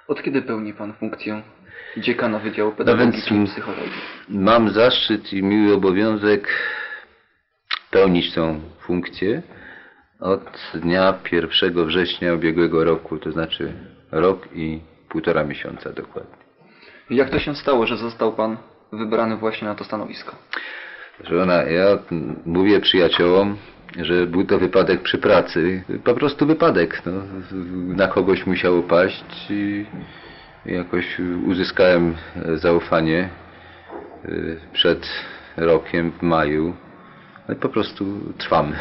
Od kiedy pełni pan funkcję dziekana Wydziału No Pedagogiki i więc Psychologii? mam zaszczyt i miły obowiązek pełnić tą funkcję od dnia 1 września ubiegłego roku, to znaczy rok i 1,5 miesiąca dokładnie. Jak to się stało, że został pan wybrany właśnie na to stanowisko? Ja mówię przyjaciołom, że był to wypadek przy pracy. Po prostu wypadek. No. Na kogoś musiało paść i jakoś uzyskałem zaufanie przed rokiem w maju. No i po prostu trwamy.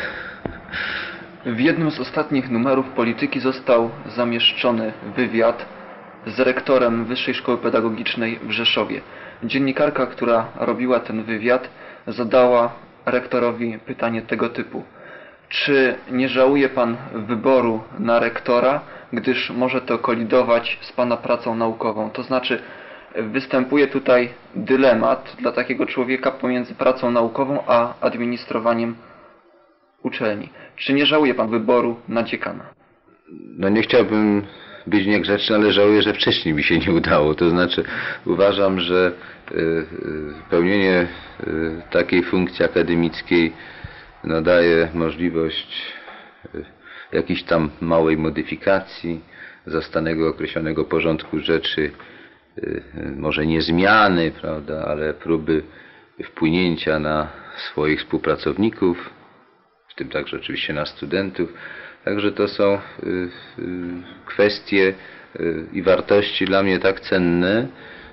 W jednym z ostatnich numerów Polityki został zamieszczony wywiad z rektorem Wyższej Szkoły Pedagogicznej w Rzeszowie. Dziennikarka, która robiła ten wywiad, zadała rektorowi pytanie tego typu. Czy nie żałuje pan wyboru na rektora, gdyż może to kolidować z pana pracą naukową? To znaczy, występuje tutaj dylemat dla takiego człowieka pomiędzy pracą naukową a administrowaniem uczelni. Czy nie żałuje pan wyboru na dziekana? No nie chciałbym być niegrzeczny, ale żałuję, że wcześniej mi się nie udało. To znaczy uważam, że pełnienie takiej funkcji akademickiej daje możliwość jakiejś tam małej modyfikacji zastanego określonego porządku rzeczy, może nie zmiany, prawda, ale próby wpłynięcia na swoich współpracowników, w tym także oczywiście na studentów. Także to są kwestie i wartości dla mnie tak cenne,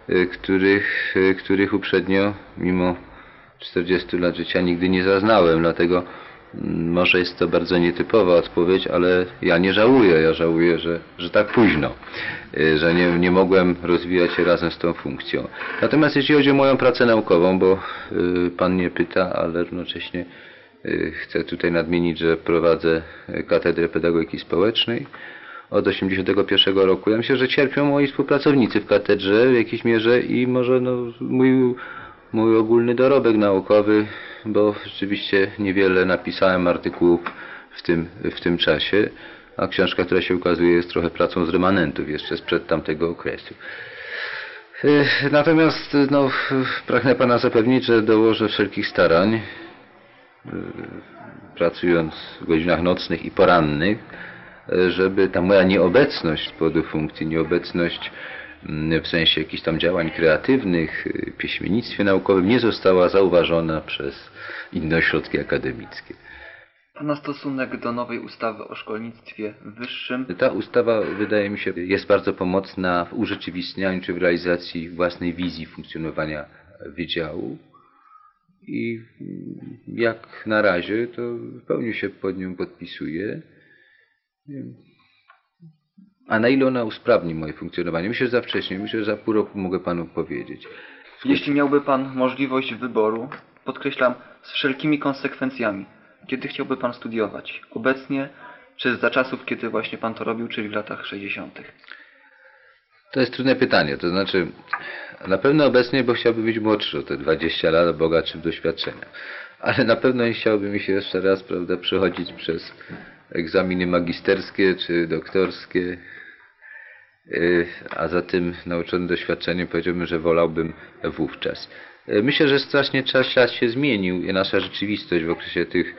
których uprzednio, mimo 40 lat życia, nigdy nie zaznałem. Dlatego może jest to bardzo nietypowa odpowiedź, ale ja nie żałuję. Ja żałuję, że tak późno, że nie mogłem rozwijać się razem z tą funkcją. Natomiast jeśli chodzi o moją pracę naukową, bo pan mnie pyta, ale równocześnie chcę tutaj nadmienić, że prowadzę Katedrę Pedagogiki Społecznej od 1981 roku. Ja myślę, że cierpią moi współpracownicy w katedrze w jakiejś mierze i może mój ogólny dorobek naukowy, bo rzeczywiście niewiele napisałem artykułów w tym czasie, a książka, która się ukazuje, jest trochę pracą z remanentów jeszcze sprzed tamtego okresu. Natomiast pragnę pana zapewnić, że dołożę wszelkich starań, pracując w godzinach nocnych i porannych, żeby ta moja nieobecność z powodu funkcji, nieobecność w sensie jakichś tam działań kreatywnych, pieśmiennictwie naukowym nie została zauważona przez inne ośrodki akademickie. Pana stosunek do nowej ustawy o szkolnictwie wyższym? Ta ustawa, wydaje mi się, jest bardzo pomocna w urzeczywistnianiu czy w realizacji własnej wizji funkcjonowania wydziału. I jak na razie to w pełni się pod nią podpisuję. A na ile ona usprawni moje funkcjonowanie? Myślę, że za wcześnie. Myślę, że za pół roku mogę panu powiedzieć. Jeśli miałby pan możliwość wyboru, podkreślam, z wszelkimi konsekwencjami, kiedy chciałby pan studiować? Obecnie, czy za czasów, kiedy właśnie pan to robił, czyli w latach 60.? To jest trudne pytanie. To znaczy, na pewno obecnie, bo chciałbym być młodszy o te 20 lat, bogatszy w doświadczenia. Ale na pewno nie chciałbym się jeszcze raz, prawda, przechodzić przez egzaminy magisterskie czy doktorskie. A za tym nauczony doświadczeniem powiedziałbym, że wolałbym wówczas. Myślę, że strasznie czas się zmienił i nasza rzeczywistość w okresie tych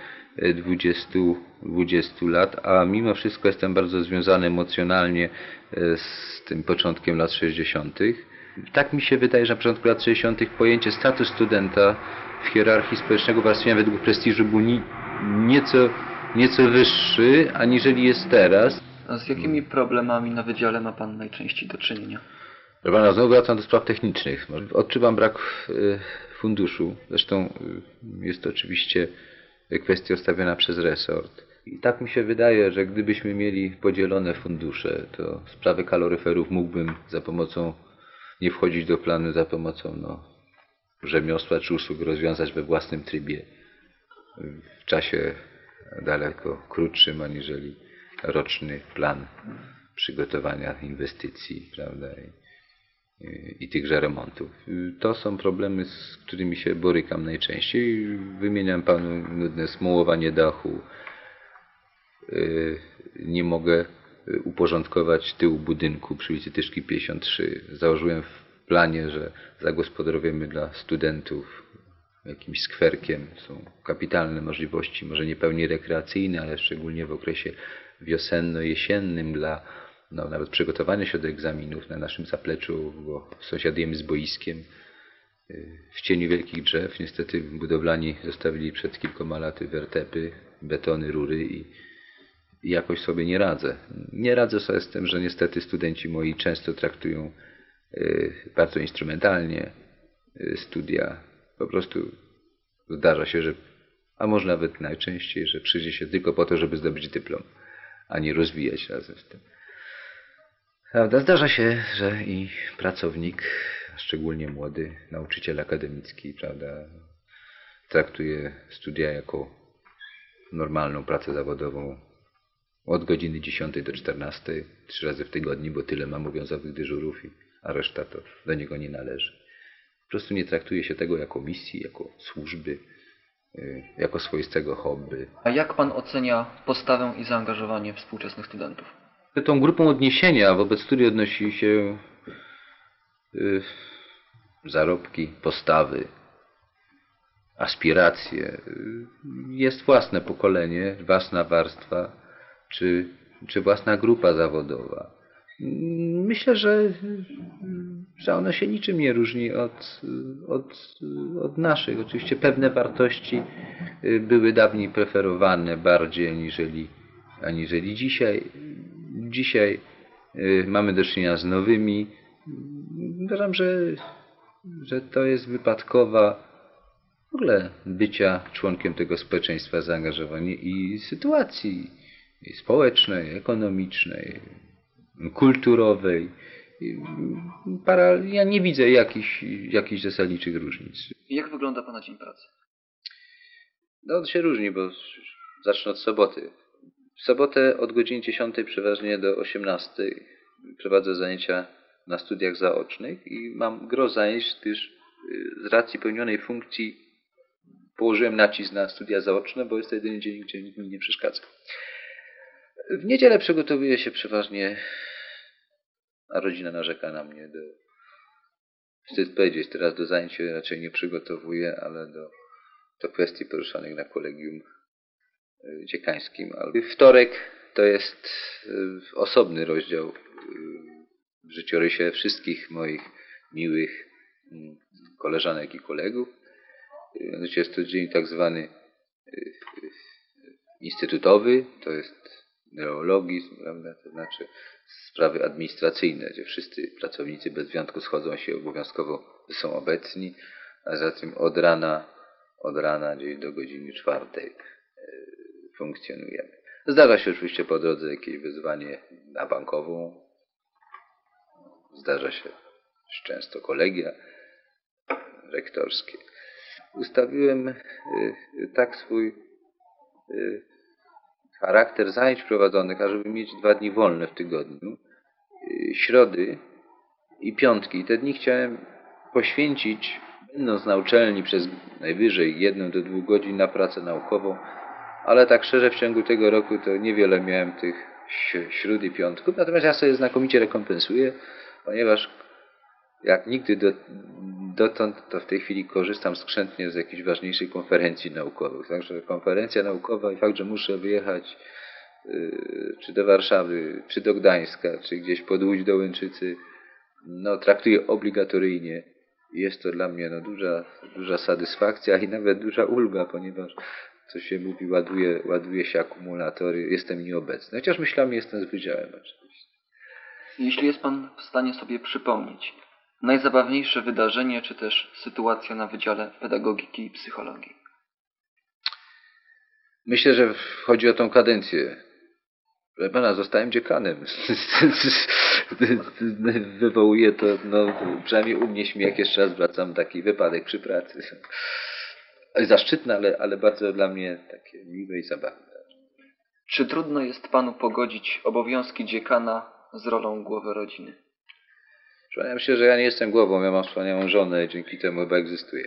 20 lat, a mimo wszystko jestem bardzo związany emocjonalnie z tym początkiem lat 60. Tak mi się wydaje, że na początku lat 60. pojęcie status studenta w hierarchii społecznego uwarstwienia według prestiżu był nieco wyższy, aniżeli jest teraz. A z jakimi problemami na wydziale ma pan najczęściej do czynienia? Proszę pana, znowu wracam do spraw technicznych. Odczuwam brak funduszu. Zresztą jest to oczywiście kwestia ustawiona przez resort. I tak mi się wydaje, że gdybyśmy mieli podzielone fundusze, to sprawy kaloryferów mógłbym nie wchodzić do planu za pomocą rzemiosła czy usług rozwiązać we własnym trybie w czasie daleko krótszym aniżeli roczny plan przygotowania inwestycji, prawda, i tychże remontów. To są problemy, z którymi się borykam najczęściej. Wymieniam panu nudne smułowanie dachu. Nie mogę uporządkować tył budynku przy ulicy Tyszki 53. Założyłem w planie, że zagospodarujemy dla studentów jakimś skwerkiem. Są kapitalne możliwości, może nie pełni rekreacyjne, ale szczególnie w okresie wiosenno-jesiennym dla nawet przygotowania się do egzaminów na naszym zapleczu, bo sąsiadujemy z boiskiem w cieniu wielkich drzew. Niestety budowlani zostawili przed kilkoma laty wertepy, betony, rury i jakoś sobie nie radzę. Nie radzę sobie z tym, że niestety studenci moi często traktują bardzo instrumentalnie studia. Po prostu zdarza się, że, a może nawet najczęściej, że przyjdzie się tylko po to, żeby zdobyć dyplom, a nie rozwijać razem z tym. Prawda? Zdarza się, że i pracownik, szczególnie młody nauczyciel akademicki, prawda, traktuje studia jako normalną pracę zawodową od godziny 10 do 14, 3 razy w tygodniu, bo tyle mam obowiązkowych dyżurów, a reszta to do niego nie należy. Po prostu nie traktuje się tego jako misji, jako służby, jako swoistego hobby. A jak pan ocenia postawę i zaangażowanie współczesnych studentów? Tą grupą odniesienia wobec studiów odnosi się zarobki, postawy, aspiracje. Jest własne pokolenie, własna warstwa, czy własna grupa zawodowa. Myślę, że ono się niczym nie różni od naszych. Oczywiście pewne wartości były dawniej preferowane bardziej aniżeli dzisiaj. Dzisiaj mamy do czynienia z nowymi. Uważam, że to jest wypadkowa w ogóle bycia członkiem tego społeczeństwa, zaangażowania i sytuacji społecznej, ekonomicznej, kulturowej. Ja nie widzę jakichś zasadniczych różnic. Jak wygląda pana dzień pracy? No to się różni, bo zacznę od soboty. W sobotę od godziny 10 przeważnie do 18 prowadzę zajęcia na studiach zaocznych i mam gros zajęć, gdyż z racji pełnionej funkcji położyłem nacisk na studia zaoczne, bo jest to jedyny dzień, gdzie nikt mi nie przeszkadza. W niedzielę przygotowuję się przeważnie, a rodzina narzeka na mnie, wstyd powiedzieć, teraz do zajęć się raczej nie przygotowuję, ale do kwestii poruszanych na kolegium dziekańskim. Wtorek to jest osobny rozdział w życiorysie wszystkich moich miłych koleżanek i kolegów. Jest to dzień tak zwany instytutowy, to jest neologizm, prawda? To znaczy sprawy administracyjne, gdzie wszyscy pracownicy bez wyjątku schodzą się obowiązkowo, są obecni, a zatem od rana gdzieś do godziny 4 funkcjonujemy. Zdarza się oczywiście po drodze jakieś wezwanie na bankową, zdarza się często kolegia rektorskie. Ustawiłem tak swój charakter zajęć prowadzonych, ażeby mieć 2 dni wolne w tygodniu, środy i piątki. I te dni chciałem poświęcić, będąc na uczelni przez najwyżej 1 do 2 godzin na pracę naukową, ale tak szczerze w ciągu tego roku to niewiele miałem tych śród i piątków, natomiast ja sobie znakomicie rekompensuję, ponieważ jak nigdy dotąd, to w tej chwili korzystam skrzętnie z jakichś ważniejszych konferencji naukowych. Także konferencja naukowa i fakt, że muszę wyjechać czy do Warszawy, czy do Gdańska, czy gdzieś pod Łódź do Łęczycy, traktuję obligatoryjnie. Jest to dla mnie duża satysfakcja i nawet duża ulga, ponieważ, co się mówi, ładuje się akumulatory, jestem nieobecny. Chociaż myślami jestem z wydziałem oczywiście. Jeśli jest pan w stanie sobie przypomnieć najzabawniejsze wydarzenie, czy też sytuacja na Wydziale Pedagogiki i Psychologii? Myślę, że chodzi o tą kadencję. Proszę pana, zostałem dziekanem. Wywołuje to, przynajmniej u mnie śmiech. Jeszcze raz wracam, taki wypadek przy pracy. Zaszczytne, ale bardzo dla mnie takie miłe i zabawne. Czy trudno jest panu pogodzić obowiązki dziekana z rolą głowy rodziny? Ja myślę, że ja nie jestem głową, ja mam wspaniałą żonę i dzięki temu chyba egzystuję.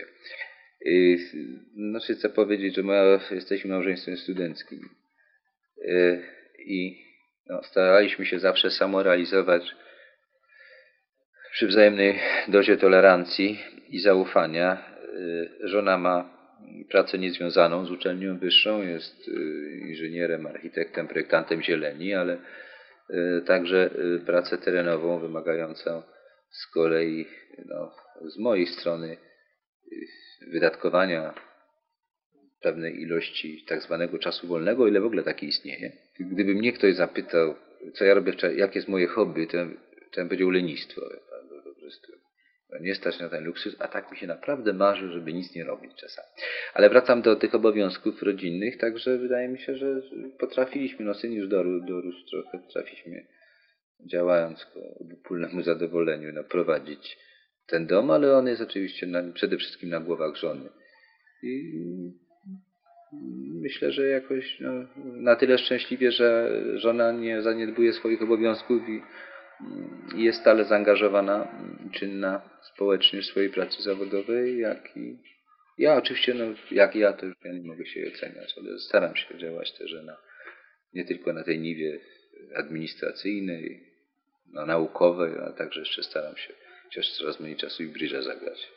Chcę powiedzieć, że jesteśmy małżeństwem studenckim i no, staraliśmy się zawsze samorealizować przy wzajemnej dozie tolerancji i zaufania. Żona ma pracę niezwiązaną z uczelnią wyższą, jest inżynierem, architektem, projektantem zieleni, ale także pracę terenową wymagającą z kolei no, z mojej strony wydatkowania pewnej ilości tak zwanego czasu wolnego, o ile w ogóle taki istnieje. Gdyby mnie ktoś zapytał, co ja robię, jakie jest moje hobby, to ja bym powiedział lenistwo. Po prostu nie stać na ten luksus, a tak mi się naprawdę marzy, żeby nic nie robić czasami. Ale wracam do tych obowiązków rodzinnych, także wydaje mi się, że potrafiliśmy, no syn już dorósł trochę, potrafiliśmy działając ku obopólnemu zadowoleniu prowadzić ten dom, ale on jest oczywiście przede wszystkim na głowach żony. I myślę, że jakoś na tyle szczęśliwie, że żona nie zaniedbuje swoich obowiązków i jest stale zaangażowana, czynna społecznie w swojej pracy zawodowej, jak i ja oczywiście, jak ja to już ja nie mogę się oceniać, ale staram się działać też nie tylko na tej niwie administracyjnej, naukowej, a także jeszcze staram się chociaż coraz mniej czasu i w brydża zagrać.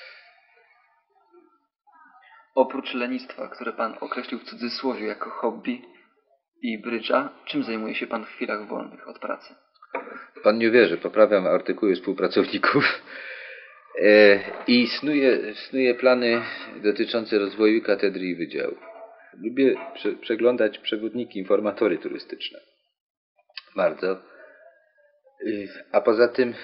Oprócz lenistwa, które pan określił w cudzysłowie jako hobby i brydża, czym zajmuje się pan w chwilach wolnych od pracy? Pan nie wierzy, poprawiam artykuły współpracowników i snuję plany dotyczące rozwoju katedry i wydziału. Lubię przeglądać przewodniki, informatory turystyczne. Bardzo. A poza tym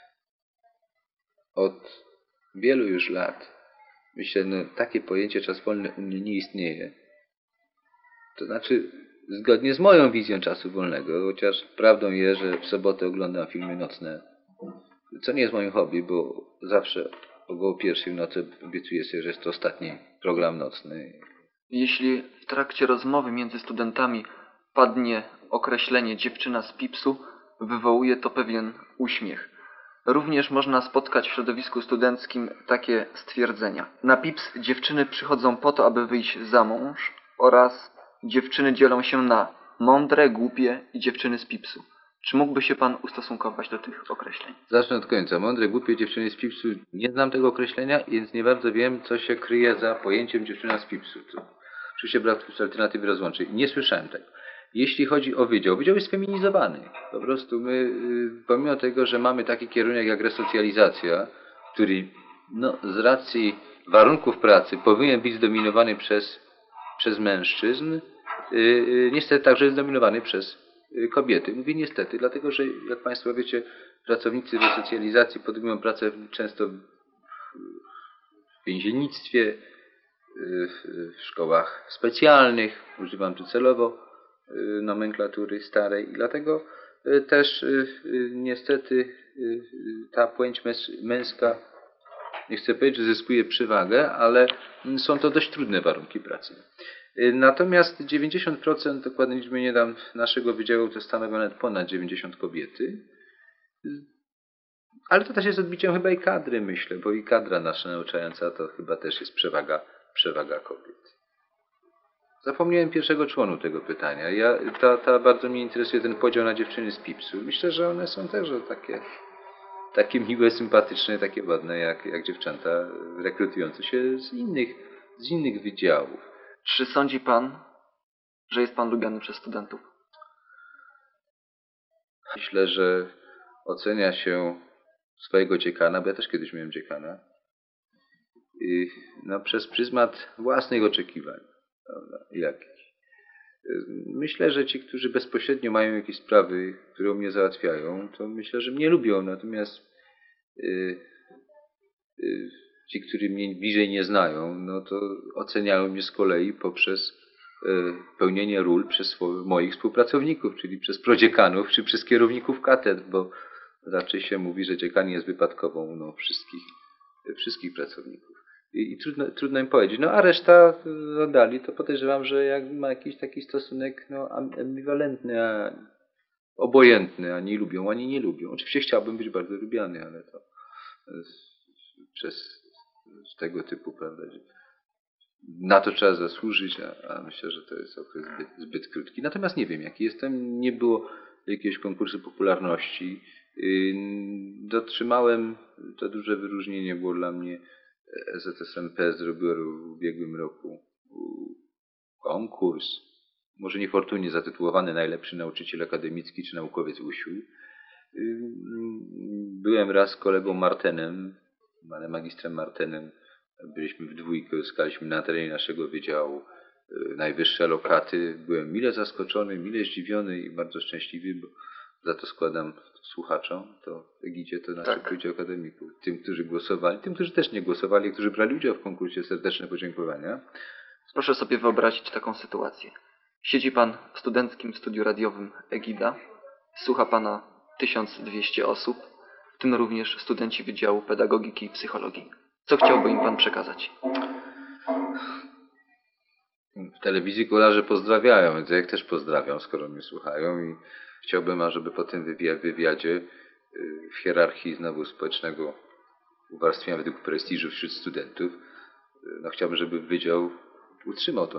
od wielu już lat, myślę, takie pojęcie czas wolny u mnie nie istnieje. To znaczy, zgodnie z moją wizją czasu wolnego, chociaż prawdą jest, że w sobotę oglądam filmy nocne, co nie jest moim hobby, bo zawsze około pierwszej w nocy obiecuję sobie, że jest to ostatni program nocny. Jeśli w trakcie rozmowy między studentami padnie określenie dziewczyna z Pipsu, wywołuje to pewien uśmiech. Również można spotkać w środowisku studenckim takie stwierdzenia. Na Pips dziewczyny przychodzą po to, aby wyjść za mąż, oraz dziewczyny dzielą się na mądre, głupie i dziewczyny z Pipsu. Czy mógłby się pan ustosunkować do tych określeń? Zacznę od końca. Mądre, głupie dziewczyny z Pipsu. Nie znam tego określenia, więc nie bardzo wiem, co się kryje za pojęciem dziewczyna z Pipsu. To oczywiście brak alternatywy rozłączej. Nie słyszałem tego. Jeśli chodzi o wydział jest feminizowany. Po prostu my, pomimo tego, że mamy taki kierunek jak resocjalizacja, który z racji warunków pracy powinien być zdominowany przez mężczyzn, niestety także jest zdominowany przez kobiety. Mówię niestety, dlatego że, jak Państwo wiecie, pracownicy resocjalizacji podejmują pracę często w więziennictwie, w szkołach specjalnych, używam tu celowo nomenklatury starej i dlatego też niestety ta płeć męska, nie chcę powiedzieć, że zyskuje przewagę, ale są to dość trudne warunki pracy. Natomiast 90%, dokładnie liczby nie dam, naszego wydziału to stanowią nawet ponad 90 kobiety. Ale to też jest odbiciem chyba i kadry, myślę, bo i kadra nasza nauczająca to chyba też jest przewaga kobiet. Zapomniałem pierwszego członu tego pytania. Bardzo mnie interesuje ten podział na dziewczyny z Pipsu. Myślę, że one są też takie miłe, sympatyczne, takie ładne jak dziewczęta rekrutujące się z innych wydziałów. Czy sądzi pan, że jest pan lubiany przez studentów? Myślę, że ocenia się swojego dziekana, bo ja też kiedyś miałem dziekana, przez pryzmat własnych oczekiwań. Jakich. Myślę, że ci, którzy bezpośrednio mają jakieś sprawy, które mnie załatwiają, to myślę, że mnie lubią, natomiast ci, którzy mnie bliżej nie znają, to oceniają mnie z kolei poprzez pełnienie ról przez moich współpracowników, czyli przez prodziekanów, czy przez kierowników katedr, bo raczej się mówi, że dziekan jest wypadkową wszystkich pracowników. I trudno im powiedzieć. A reszta dali, to podejrzewam, że jak ma jakiś taki stosunek ambiwalentny, obojętny, ani lubią, ani nie lubią. Oczywiście chciałbym być bardzo lubiany, ale to przez tego typu, prawda, na to trzeba zasłużyć, a myślę, że to jest okres zbyt krótki. Natomiast nie wiem, jaki jestem. Nie było jakiegoś konkursu popularności. Dotrzymałem, to duże wyróżnienie było dla mnie. ZSMP zrobiło w ubiegłym roku konkurs, może niefortunnie zatytułowany Najlepszy Nauczyciel Akademicki czy Naukowiec UŚU. Byłem raz z kolegą Martenem, panem magistrem Martenem. Byliśmy w dwójkę, uzyskaliśmy na terenie naszego wydziału najwyższe lokaty. Byłem mile zaskoczony, mile zdziwiony i bardzo szczęśliwy, bo za to składam słuchaczom, to Egidzie, to naszych Wydział Akademików, tym, którzy głosowali, tym, którzy też nie głosowali, którzy brali udział w konkursie, serdeczne podziękowania. Proszę sobie wyobrazić taką sytuację. Siedzi pan w studenckim studiu radiowym Egida, słucha pana 1200 osób, w tym również studenci Wydziału Pedagogiki i Psychologii. Co chciałby im pan przekazać? W telewizji kolarze pozdrawiają, więc ja ich też pozdrawiam, skoro mnie słuchają i chciałbym, ażeby po tym wywiadzie w hierarchii znowu społecznego uwarstwienia według prestiżu wśród studentów, chciałbym, żeby wydział utrzymał tą